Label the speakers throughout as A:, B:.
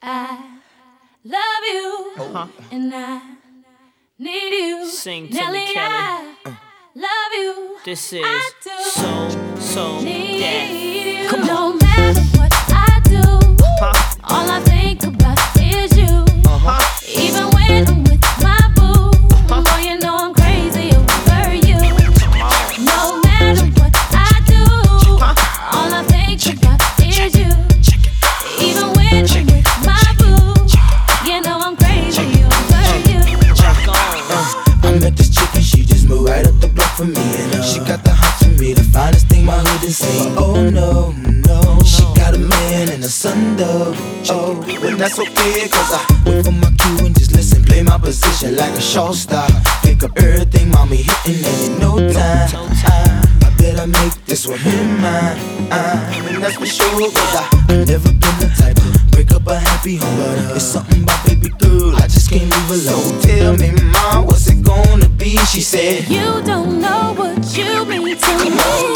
A: I love you, and I need you.
B: Sing to
A: Nelly,
B: me, Kelly.
A: I love you.
B: This is
A: I do
B: so
A: need
B: dead.
A: you.
B: Come on.
A: No matter what I do, all I think about is you. Even when I'm with my boo, boy, you know I'm crazy over you. No matter what I do, all I think about is you. Even when I'm with my boo, you know I'm crazy over you.
C: I met this chick and she just moved right up the block for me, and she got the hots for me, the finest thing my hood has seen. Oh no, she got a man and a son though. Oh, well that's okay, cause I wait for my cue and just listen, play my position like a show star. Pick up everything, mommy hitting it in no time. I bet I make this one hit mine, and that's for sure, cause I never been the type to break up a happy home, but it's something about baby girl, I just can't leave alone. Tell me, mom, what's it gonna be? She said,
A: you don't know what you mean to me.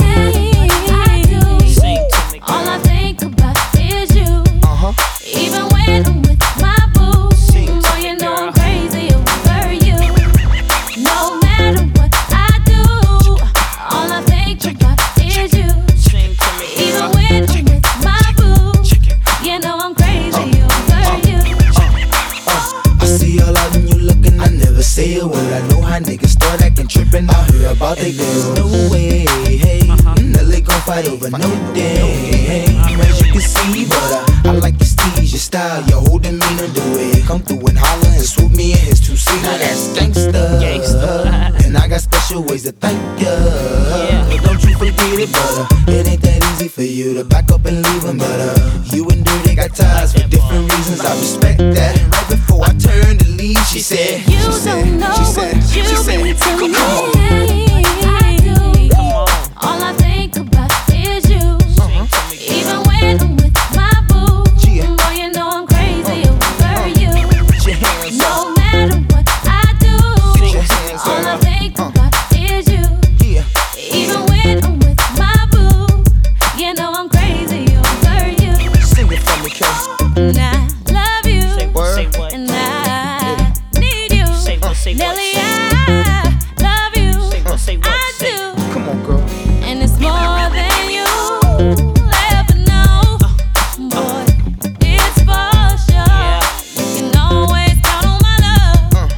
B: Sing to me,
A: All I think about is you. Even when I'm with my boo, boy, you know I'm crazy over you. No matter what I do, all I think about is you.
B: Sing to me,
A: Even when I'm with my boo, you know I'm crazy over you.
C: I see all out when you looking, I never say a word. I know how niggas start acting trippin'. I hear about they girls. No way, hey, Nelly gon' fight over no day. As you can see, but I like your steez, your style, your whole demeanor, the way you come through and holler and swoop me in his two-seater. Now that's gangsta, and I got special ways to thank ya. Don't you forget it, but it ain't that easy for you to back up and leave him. But you and Dirty got ties for different reasons. I respect that. And right before I turned to leave, she said,
A: You don't know what you mean to me. All I think about is you. Even when I'm with my boo, boy, you know I'm crazy over you. No matter what I do, all I think about is you. Even when I'm with my boo, you know I'm crazy over you.
C: Sing it for me, Kelly.
A: And I love you,
B: say what?
A: and I need you.
B: Say what?
A: Nelly, I love you.
B: Say what?
A: I do.
C: Come on, girl.
A: And it's more than you ever know. Boy, it's for sure. You can always count on my love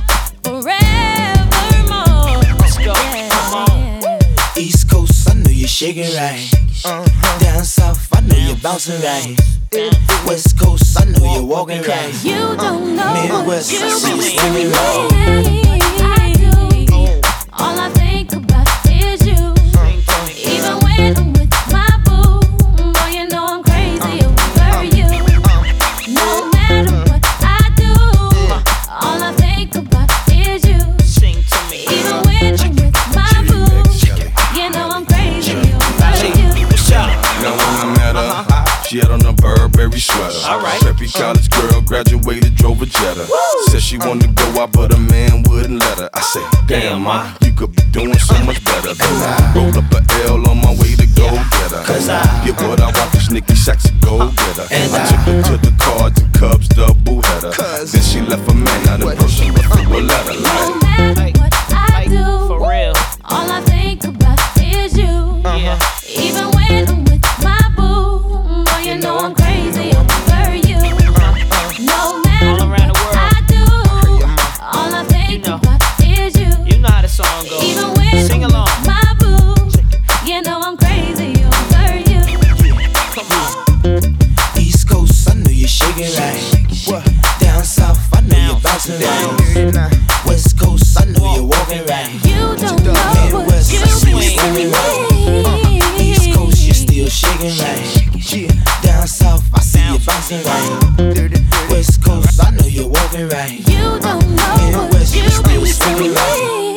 A: forevermore.
B: Let's go. Come on.
C: East Coast, I know you're shaking right. Down South, I know you're bouncing right. West Coast, I know you're walking right.
A: You don't know
C: Midwest,
A: what
C: I see you
A: you
C: swinging
A: mean.
C: right.
A: I do. All I think about is you. Even when I'm with my boo, boy, you know I'm crazy over you. No matter what I do, all I think about is you.
B: Sing to me.
A: Even when I'm with my boo, you know I'm crazy over you.
B: What's up?
D: Now when I met her, she had on a Burberry sweater.
B: Alright.
D: Preppy college girl, graduated, drove a Jetta. Said she wanted to go out, but a man wouldn't let her. I said, damn, ma, you could be doing so much better than I. Rolled up a L on my way to go get her.
C: Cause I
D: Get what I want, this Nicki sexy go getter.
C: And
D: I took her to the Cards and Cubs double header. Then she left a man out in person, but through a letter
A: No
D: like.
A: matter what I do,
B: For real.
A: all I think about is you.
B: Yeah.
A: Even when I'm with my boo, boy, you know I'm crazy over you. No matter
B: All around the world.
A: what I do, all I think
B: You know.
A: about is you.
B: You know how the song goes.
A: Even when
B: Sing
A: I'm
B: along.
A: with my boo, you know I'm crazy over you.
B: Come on.
C: East Coast, I know you're shaking right. Down South, I know you're bouncing right. West Coast, I know you're walking right.
A: You don't know what
C: Midwest,
A: you
C: I see you
A: mean to
C: swinging right.
A: me.
C: East Coast, you're still shaking right. Down South, I see you bouncing right. West Coast, I know you're walking right.
A: You don't know what
C: Midwest,
A: you
C: you're still
A: mean to
C: swinging right.
A: me.